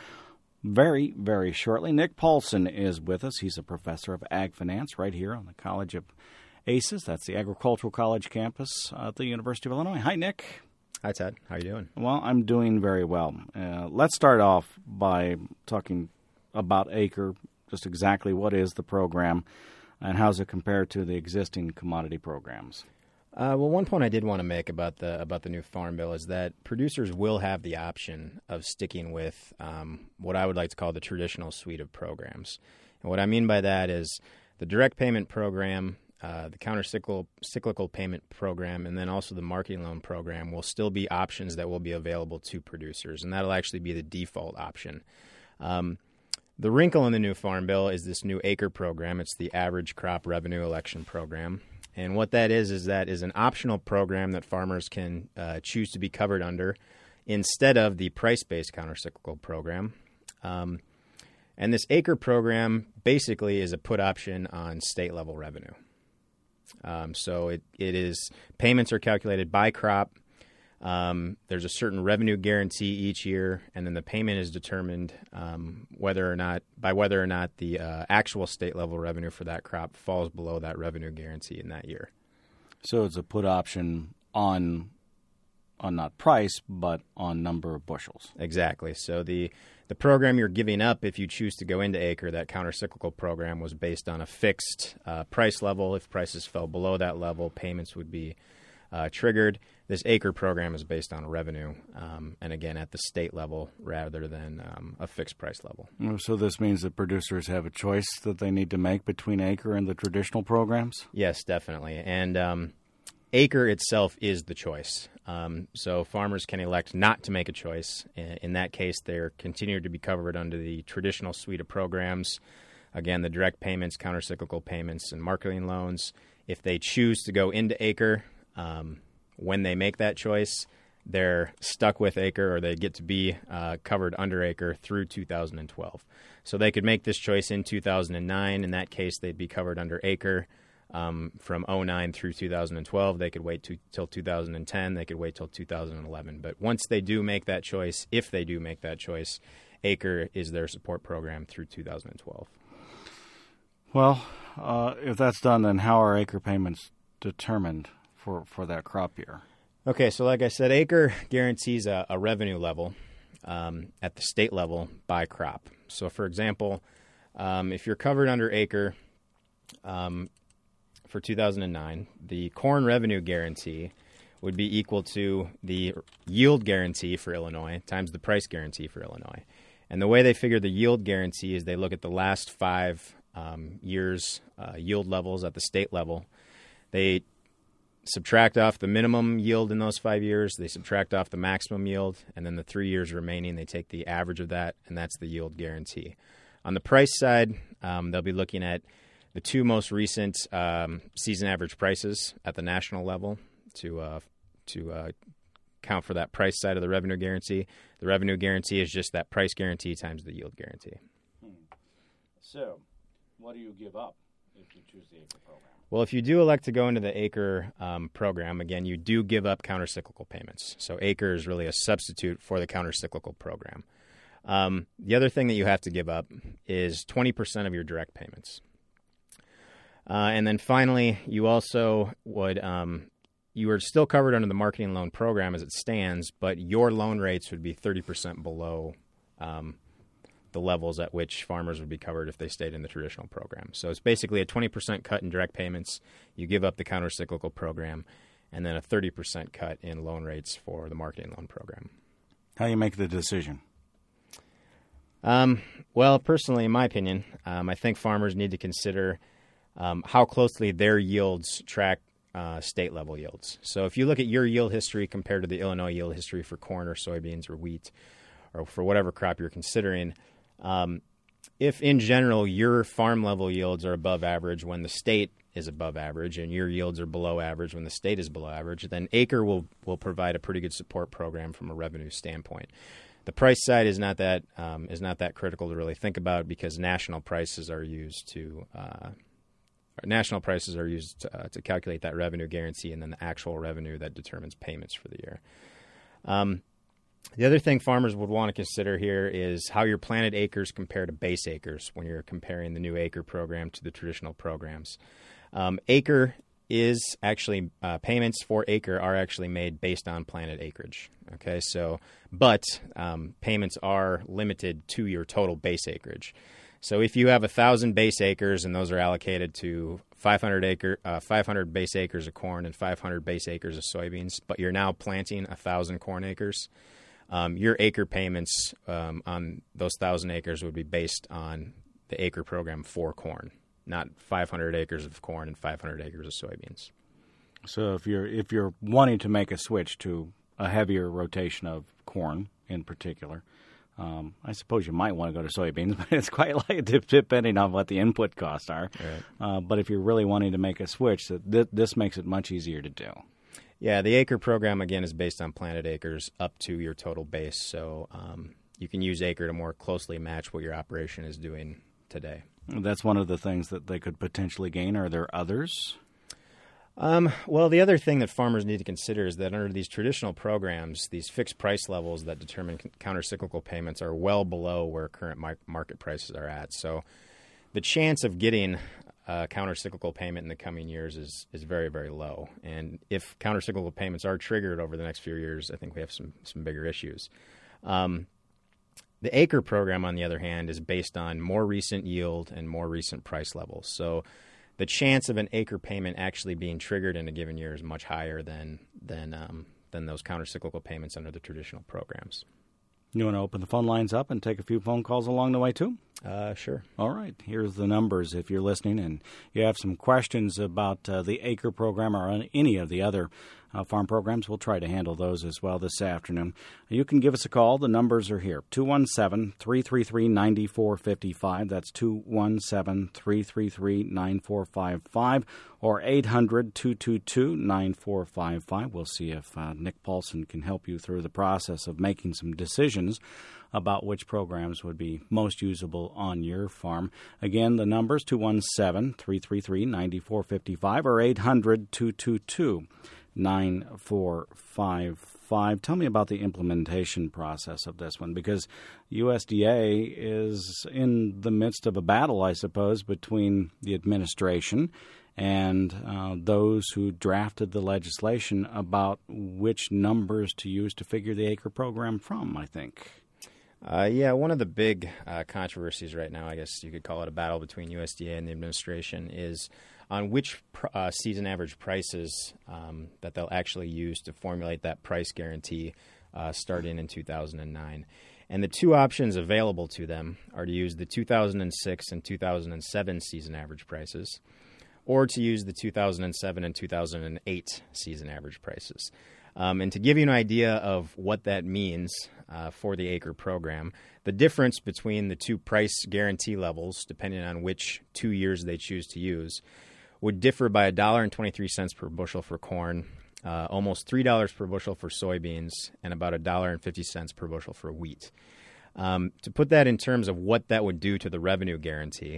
very, very shortly. Nick Paulson is with us. He's a professor of ag finance right here on the College of A C E S. That's the Agricultural College campus at the University of Illinois. Hi, Nick. Hi, Ted. How are you doing? Well, I'm doing very well. Uh, let's start off by talking about ACRE, just exactly what is the program and how does it compare to the existing commodity programs? Uh, well, one point I did want to make about the about the new Farm Bill is that producers will have the option of sticking with um, what I would like to call the traditional suite of programs. And what I mean by that is the direct payment program, Uh, the counter-cyclical cyclical payment program, and then also the marketing loan program will still be options that will be available to producers, and that'll actually be the default option. Um, the wrinkle in the new Farm Bill is this new ACRE program. It's the Average Crop Revenue Election Program, and what that is is that is an optional program that farmers can uh, choose to be covered under instead of the price-based counter-cyclical program. Um, and this ACRE program basically is a put option on state-level revenue. Um, so it, it is payments are calculated by crop. Um, there's a certain revenue guarantee each year, and then the payment is determined um, whether or not by whether or not the uh, actual state level revenue for that crop falls below that revenue guarantee in that year. So it's a put option on on not price, but on number of bushels. Exactly. So the the program you're giving up if you choose to go into ACRE, that counter-cyclical program, was based on a fixed uh, price level. If prices fell below that level, payments would be uh, triggered. This ACRE program is based on revenue, um, and again, at the state level rather than um, a fixed price level. So this means that producers have a choice that they need to make between ACRE and the traditional programs? Yes, definitely. And um, ACRE itself is the choice. Um, so farmers can elect not to make a choice. In that case, they're continued to be covered under the traditional suite of programs. Again, the direct payments, countercyclical payments, and marketing loans. If they choose to go into ACRE, um, when they make that choice, they're stuck with ACRE, or they get to be uh, covered under ACRE through two thousand twelve. So they could make this choice in two thousand nine. In that case, they'd be covered under ACRE. Um, from oh nine through two thousand twelve, they could wait to, till two thousand ten, they could wait till two thousand eleven. But once they do make that choice, if they do make that choice, ACRE is their support program through two thousand twelve. Well, uh, if that's done, then how are ACRE payments determined for, for that crop year? Okay, so like I said, ACRE guarantees a, a revenue level um, at the state level by crop. So, for example, um, if you're covered under ACRE, um, for two thousand nine, the corn revenue guarantee would be equal to the yield guarantee for Illinois times the price guarantee for Illinois. And the way they figure the yield guarantee is they look at the last five um, years' uh, yield levels at the state level. They subtract off the minimum yield in those five years, they subtract off the maximum yield, and then the three years remaining, they take the average of that, and that's the yield guarantee. On the price side, um, they'll be looking at the two most recent um, season average prices at the national level to uh, to uh, count for that price side of the revenue guarantee. The revenue guarantee is just that price guarantee times the yield guarantee. Hmm. So, what do you give up if you choose the ACRE program? Well, if you do elect to go into the ACRE um, program, again, you do give up countercyclical payments. So ACRE is really a substitute for the countercyclical program. Um, the other thing that you have to give up is twenty percent of your direct payments. Uh, and then finally, you also would, um, you are still covered under the marketing loan program as it stands, but your loan rates would be thirty percent below um the levels at which farmers would be covered if they stayed in the traditional program. So it's basically a twenty percent cut in direct payments. You give up the countercyclical program, and then a thirty percent cut in loan rates for the marketing loan program. How do you make the decision? Um, well, personally, in my opinion, um, I think farmers need to consider um, how closely their yields track uh, state-level yields. So if you look at your yield history compared to the Illinois yield history for corn or soybeans or wheat, or for whatever crop you're considering, Um, if in general your farm level yields are above average when the state is above average and your yields are below average when the state is below average, then ACRE will, will provide a pretty good support program from a revenue standpoint. The price side is not that um, is not that critical to really think about because national prices are used to uh, national prices are used to, uh, to calculate that revenue guarantee and then the actual revenue that determines payments for the year. Um, The other thing farmers would want to consider here is how your planted acres compare to base acres when you're comparing the new ACRE program to the traditional programs. Um, ACRE is actually, uh, payments for ACRE are actually made based on planted acreage. Okay, so, but um, payments are limited to your total base acreage. So if you have one thousand base acres and those are allocated to five hundred acre, uh, five hundred base acres of corn and five hundred base acres of soybeans, but you're now planting one thousand corn acres, Um, your ACRE payments um, on those one thousand acres would be based on the ACRE program for corn, not five hundred acres of corn and five hundred acres of soybeans. So if you're if you're wanting to make a switch to a heavier rotation of corn in particular, um, I suppose you might want to go to soybeans, but it's quite like depending on what the input costs are. Right. Uh, but if you're really wanting to make a switch, th- this makes it much easier to do. Yeah, the ACRE program, again, is based on planted acres up to your total base. So um, you can use ACRE to more closely match what your operation is doing today. That's one of the things that they could potentially gain. Are there others? Um, well, the other thing that farmers need to consider is that under these traditional programs, these fixed price levels that determine c- countercyclical payments are well below where current mar- market prices are at. So the chance of getting Uh, countercyclical payment in the coming years is is very, very low. And if countercyclical payments are triggered over the next few years, I think we have some, some bigger issues. Um, the ACRE program, on the other hand, is based on more recent yield and more recent price levels. So the chance of an ACRE payment actually being triggered in a given year is much higher than, than, um, than those countercyclical payments under the traditional programs. You want to open the phone lines up and take a few phone calls along the way, too? Uh, sure. All right. Here's the numbers if you're listening and you have some questions about uh, the ACRE program or on any of the other uh, farm programs. We'll try to handle those as well this afternoon. You can give us a call. The numbers are here. two one seven, three three three, nine four five five. That's two one seven, three three three, nine four five five or eight hundred, two two two, nine four five five. We'll see if uh, Nick Paulson can help you through the process of making some decisions about which programs would be most usable on your farm. Again, the numbers two one seven, three three three, nine four five five or eight hundred, two two two, nine four five five. Tell me about the implementation process of this one, because U S D A is in the midst of a battle, I suppose, between the administration and uh, those who drafted the legislation about which numbers to use to figure the ACRE program from, I think. Uh, yeah, one of the big uh, controversies right now, I guess you could call it a battle between U S D A and the administration, is on which pr- uh, season average prices um, that they'll actually use to formulate that price guarantee uh, starting in two thousand nine. And the two options available to them are to use the two thousand six and two thousand seven season average prices, or to use the two thousand seven and two thousand eight season average prices. Um, and to give you an idea of what that means uh, for the acre program, the difference between the two price guarantee levels, depending on which two years they choose to use, would differ by one dollar and twenty-three cents per bushel for corn, uh, almost three dollars per bushel for soybeans, and about one dollar and fifty cents per bushel for wheat. Um, to put that in terms of what that would do to the revenue guarantee,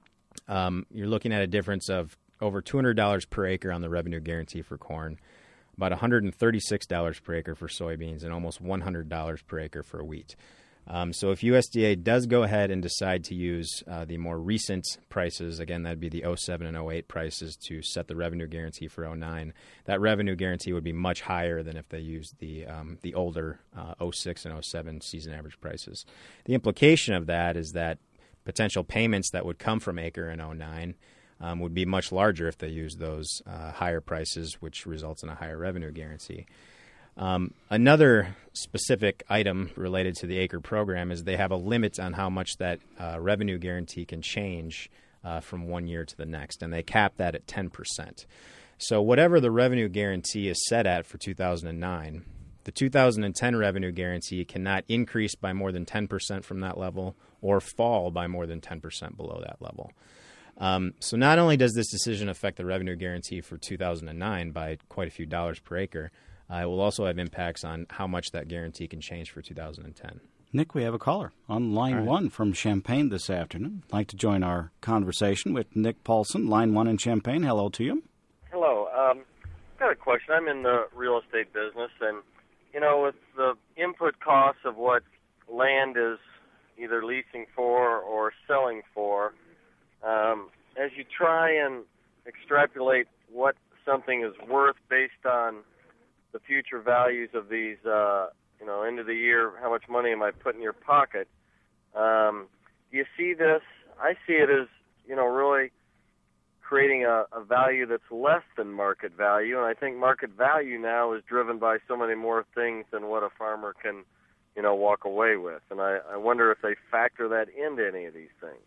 um, you're looking at a difference of over two hundred dollars per acre on the revenue guarantee for corn, about one hundred thirty-six dollars per acre for soybeans, and almost one hundred dollars per acre for wheat. Um, so if U S D A does go ahead and decide to use uh, the more recent prices, again, that'd be the oh seven and oh eight prices to set the revenue guarantee for oh nine, that revenue guarantee would be much higher than if they used the um, the older uh, oh six and oh seven season average prices. The implication of that is that potential payments that would come from acre in oh nine um, would be much larger if they use those uh, higher prices, which results in a higher revenue guarantee. Um, another specific item related to the acre program is they have a limit on how much that uh, revenue guarantee can change uh, from one year to the next, and they cap that at ten percent. So whatever the revenue guarantee is set at for two thousand nine, the two thousand ten revenue guarantee cannot increase by more than ten percent from that level or fall by more than ten percent below that level. Um, so not only does this decision affect the revenue guarantee for two thousand nine by quite a few dollars per acre, Uh, it will also have impacts on how much that guarantee can change for two thousand ten. Nick, we have a caller on line right. one from Champaign this afternoon. I'd like to join our conversation with Nick Paulson, line one in Champaign. Hello to you. Hello. Um, I've got a question. I'm in the real estate business, and, you know, with the input costs of what land is either leasing for or selling for, um, as you try and extrapolate what something is worth based on the future values of these, uh, you know, end of the year, how much money am I putting in your pocket? Um, do you see this? I see it as, you know, really creating a, a value that's less than market value, and I think market value now is driven by so many more things than what a farmer can, you know, walk away with. And I, I wonder if they factor that into any of these things.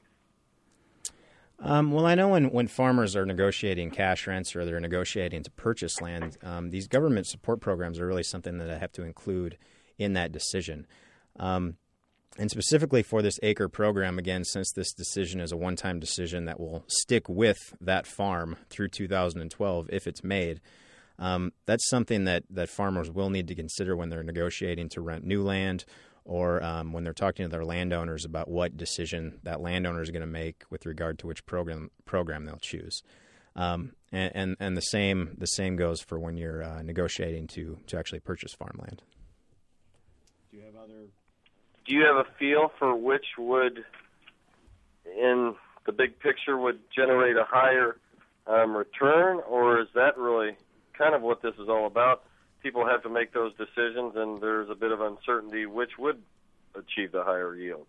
Um, well, I know when, when farmers are negotiating cash rents or they're negotiating to purchase land, um, these government support programs are really something that I have to include in that decision. Um, and specifically for this acre program, again, since this decision is a one-time decision that will stick with that farm through two thousand twelve if it's made, um, that's something that, that farmers will need to consider when they're negotiating to rent new land, or um, when they're talking to their landowners about what decision that landowner is going to make with regard to which program program they'll choose. Um, and, and and the same the same goes for when you're uh, negotiating to, to actually purchase farmland. Do you have other? Do you have a feel for which would, in the big picture, would generate a higher um, return, or is that really kind of what this is all about? People have to make those decisions, and there's a bit of uncertainty which would achieve the higher yield.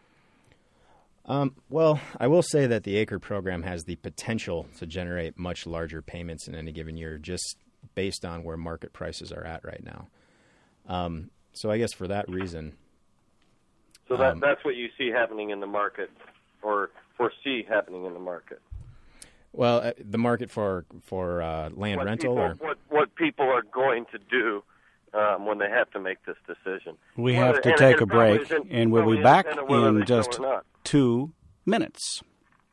Um, well, I will say that the acre program has the potential to generate much larger payments in any given year just based on where market prices are at right now. Um, so I guess for that reason... So that um, that's what you see happening in the market, or foresee happening in the market? Well, uh, the market for for uh, land what rental, people, or what what people are going to do um, when they have to make this decision. We well, have to and, take and a break, and we'll be back in just two minutes.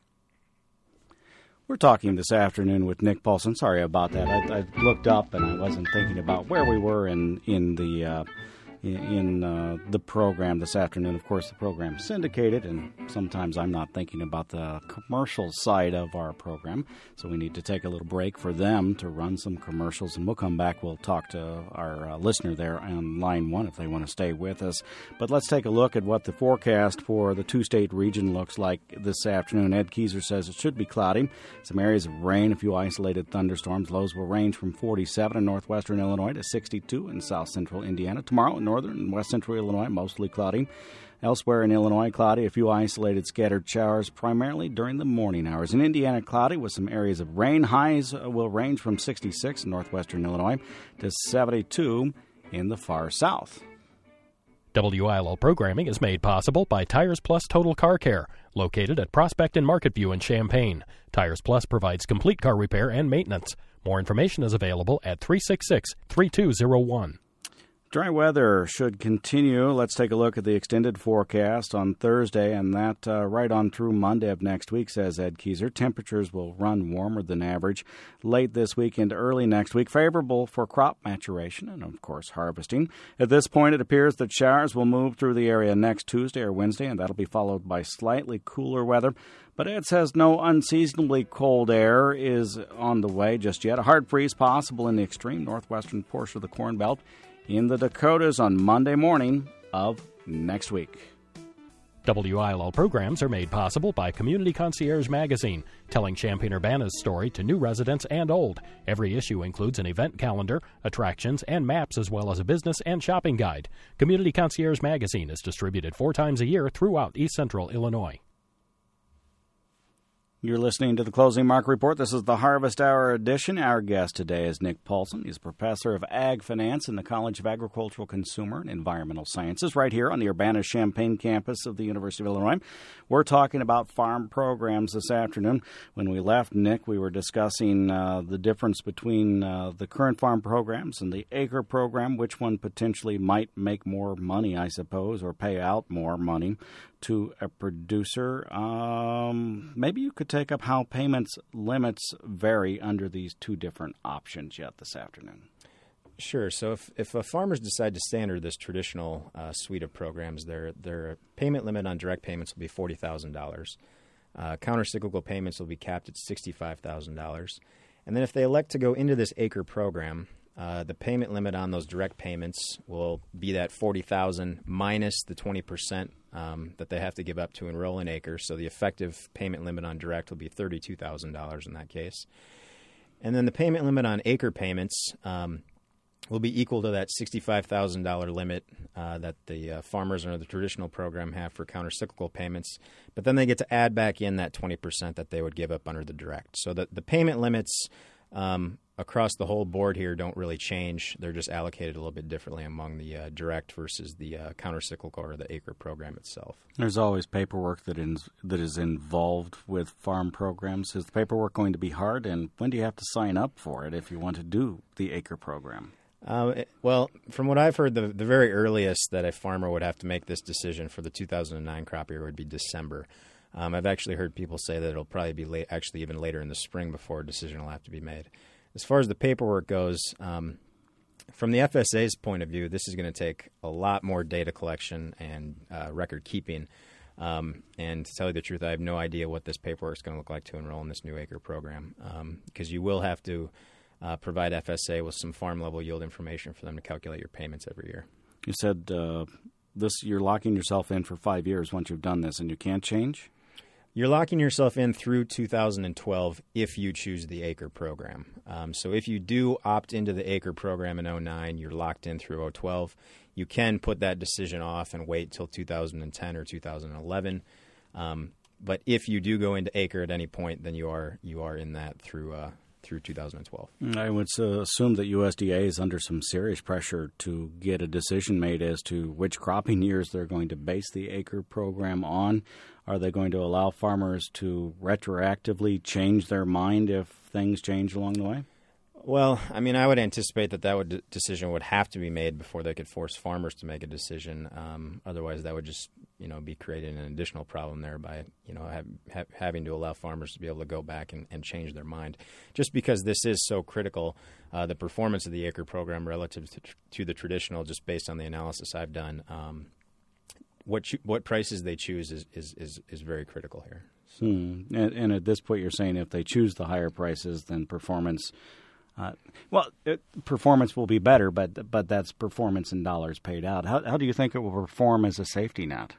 We're talking this afternoon with Nick Paulson. Sorry about that. I, I looked up and I wasn't thinking about where we were in in the. Uh, in uh, the program this afternoon. Of course, the program is syndicated, and sometimes I'm not thinking about the commercial side of our program, so we need to take a little break for them to run some commercials, and we'll come back. We'll talk to our uh, listener there on line one if they want to stay with us. But let's take a look at what the forecast for the two-state region looks like this afternoon. Ed Keyser says it should be cloudy. Some areas of rain, a few isolated thunderstorms. Lows will range from forty-seven in northwestern Illinois to sixty-two in south-central Indiana. Tomorrow, in northern and west central Illinois, mostly cloudy. Elsewhere in Illinois, cloudy, a few isolated scattered showers, primarily during the morning hours. In Indiana, cloudy with some areas of rain. Highs will range from sixty-six in northwestern Illinois to seventy-two in the far south. W I L L programming is made possible by Tires Plus Total Car Care, located at Prospect and Market View in Champaign. Tires Plus provides complete car repair and maintenance. More information is available at three six six, three two zero one. Dry weather should continue. Let's take a look at the extended forecast on Thursday, and that uh, right on through Monday of next week, says Ed Keyser. Temperatures will run warmer than average late this week into early next week, favorable for crop maturation and, of course, harvesting. At this point, it appears that showers will move through the area next Tuesday or Wednesday, and that'll be followed by slightly cooler weather. But Ed says no unseasonably cold air is on the way just yet. A hard freeze possible in the extreme northwestern portion of the Corn Belt in the Dakotas on Monday morning of next week. W I L L programs are made possible by Community Concierge Magazine, telling Champaign-Urbana's story to new residents and old. Every issue includes an event calendar, attractions, and maps, as well as a business and shopping guide. Community Concierge Magazine is distributed four times a year throughout East Central Illinois. You're listening to the Closing Market Report. This is the Harvest Hour edition. Our guest today is Nick Paulson. He's professor of ag finance in the College of Agricultural Consumer and Environmental Sciences right here on the Urbana-Champaign campus of the University of Illinois. We're talking about farm programs this afternoon. When we left, Nick, we were discussing uh, the difference between uh, the current farm programs and the acre program, which one potentially might make more money, I suppose, or pay out more money to a producer. Um, maybe you could take up how payments limits vary under these two different options yet this afternoon. Sure. So if, if uh, farmers decide to stay under this traditional uh, suite of programs, their their payment limit on direct payments will be forty thousand dollars. Uh, countercyclical payments will be capped at sixty-five thousand dollars. And then if they elect to go into this acre program, Uh, the payment limit on those direct payments will be that forty thousand dollars minus the twenty percent um, that they have to give up to enroll in acre. So the effective payment limit on direct will be thirty-two thousand dollars in that case. And then the payment limit on acre payments um, will be equal to that sixty-five thousand dollars limit uh, that the uh, farmers under the traditional program have for countercyclical payments. But then they get to add back in that twenty percent that they would give up under the direct. So the, the payment limits um, across the whole board here don't really change. They're just allocated a little bit differently among the uh, direct versus the uh, countercyclical or the acre program itself. There's always paperwork that in, that is involved with farm programs. Is the paperwork going to be hard, and when do you have to sign up for it if you want to do the acre program? Uh, it, well, from what I've heard, the, the very earliest that a farmer would have to make this decision for the two thousand nine crop year would be December. Um, I've actually heard people say that it'll probably be late, actually even later in the spring before a decision will have to be made. As far as the paperwork goes, um, from the F S A's point of view, this is going to take a lot more data collection and uh, record keeping. Um, and to tell you the truth, I have no idea what this paperwork is going to look like to enroll in this new acre program, um, because you will have to uh, provide F S A with some farm-level yield information for them to calculate your payments every year. You said uh, this you're locking yourself in for five years once you've done this, and you can't change? You're locking yourself in through two thousand twelve if you choose the acre program. Um, so if you do opt into the acre program in oh nine, you're locked in through oh twelve. You can put that decision off and wait till two thousand ten or two thousand eleven. Um, but if you do go into acre at any point, then you are you are in that through uh, through two thousand twelve. I would uh, assume that U S D A is under some serious pressure to get a decision made as to which cropping years they're going to base the acre program on. Are they going to allow farmers to retroactively change their mind if things change along the way? Well, I mean, I would anticipate that that would, decision would have to be made before they could force farmers to make a decision. Um, otherwise, that would just, you know, be creating an additional problem there by, you know, have, have, having to allow farmers to be able to go back and, and change their mind. Just because this is so critical, uh, the performance of the acre program relative to, to the traditional, just based on the analysis I've done, um, what cho- what prices they choose is, is, is, is very critical here. So. Hmm. And, and at this point, you're saying if they choose the higher prices, then performance Uh, well, it, performance will be better, but but that's performance in dollars paid out. How how do you think it will perform as a safety net?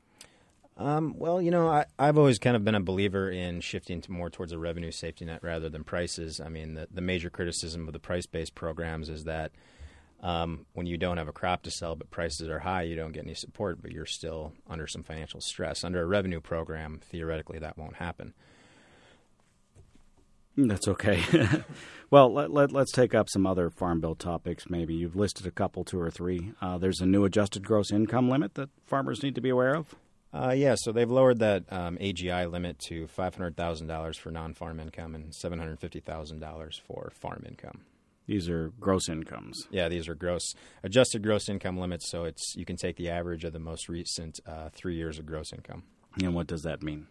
Um, well, you know, I, I've always kind of been a believer in shifting to more towards a revenue safety net rather than prices. I mean, the, the major criticism of the price-based programs is that um, when you don't have a crop to sell but prices are high, you don't get any support, but you're still under some financial stress. Under a revenue program, theoretically, that won't happen. That's okay. Well, let, let, let's take up some other Farm Bill topics maybe. You've listed a couple, two or three. Uh, there's a new adjusted gross income limit that farmers need to be aware of? Uh, yeah, so they've lowered that um, A G I limit to five hundred thousand dollars for non-farm income and seven hundred fifty thousand dollars for farm income. These are gross incomes. Yeah, these are gross, adjusted gross income limits, so it's you can take the average of the most recent uh, three years of gross income. And what does that mean?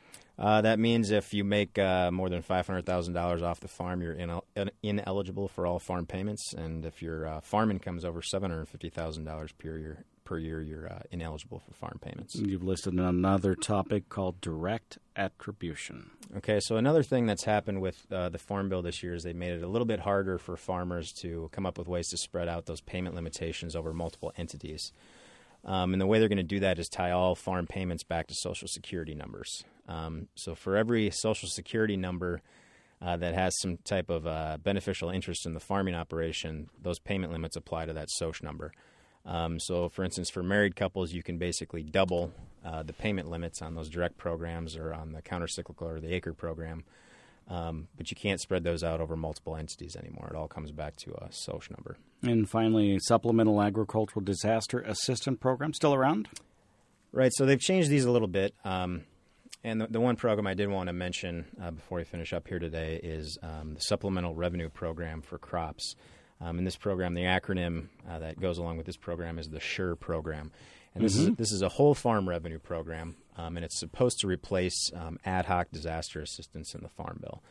Uh, that means if you make uh, more than five hundred thousand dollars off the farm, you're in, in, ineligible for all farm payments. And if your uh, farm income is over seven hundred fifty thousand dollars per year, per year, you're uh, ineligible for farm payments. You've listed another topic called direct attribution. Okay, so another thing that's happened with uh, the Farm Bill this year is they made it a little bit harder for farmers to come up with ways to spread out those payment limitations over multiple entities. Um, and the way they're going to do that is tie all farm payments back to Social Security numbers. Um, so for every Social Security number uh, that has some type of uh, beneficial interest in the farming operation, those payment limits apply to that S O C number. Um, so, for instance, for married couples, you can basically double uh, the payment limits on those direct programs or on the countercyclical or the acre program. Um, but you can't spread those out over multiple entities anymore. It all comes back to a S O C number. And finally, Supplemental Agricultural Disaster Assistance Program, still around? Right, so they've changed these a little bit. Um, and the, the one program I did want to mention uh, before we finish up here today is um, the Supplemental Revenue Program for Crops. Um, in this program, the acronym uh, that goes along with this program is the SURE program. And this, mm-hmm. is, this is a whole farm revenue program, um, and it's supposed to replace um, ad hoc disaster assistance in the Farm Bill.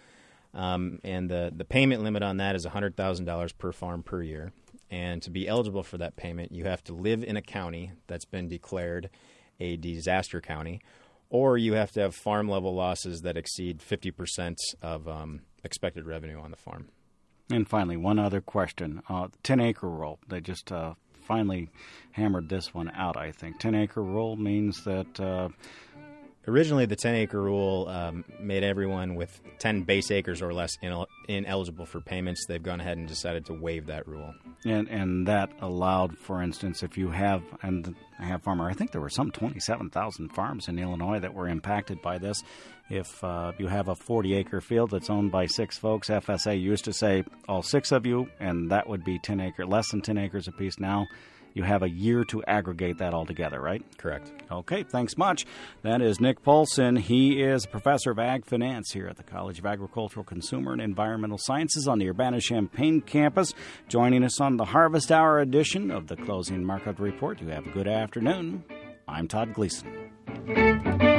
Um, and the, the payment limit on that is one hundred thousand dollars per farm per year. And to be eligible for that payment, you have to live in a county that's been declared a disaster county, or you have to have farm-level losses that exceed fifty percent of um, expected revenue on the farm. And finally, one other question. Uh, ten-acre rule. They just uh, finally hammered this one out, I think. ten-acre rule means that... Uh, Originally, the ten-acre rule um, made everyone with ten base acres or less in, ineligible for payments. They've gone ahead and decided to waive that rule. And and that allowed, for instance, if you have, and I have farmer, I think there were some twenty-seven thousand farms in Illinois that were impacted by this. If uh, you have a forty-acre field that's owned by six folks, F S A used to say all six of you, and that would be ten acre, less than ten acres apiece. Now you have a year to aggregate that all together, right? Correct. Okay, thanks much. That is Nick Poulsen. He is a professor of ag finance here at the College of Agricultural, Consumer, and Environmental Sciences on the Urbana-Champaign campus, joining us on the Harvest Hour edition of the Closing Market Report. You have a good afternoon. I'm Todd Gleason.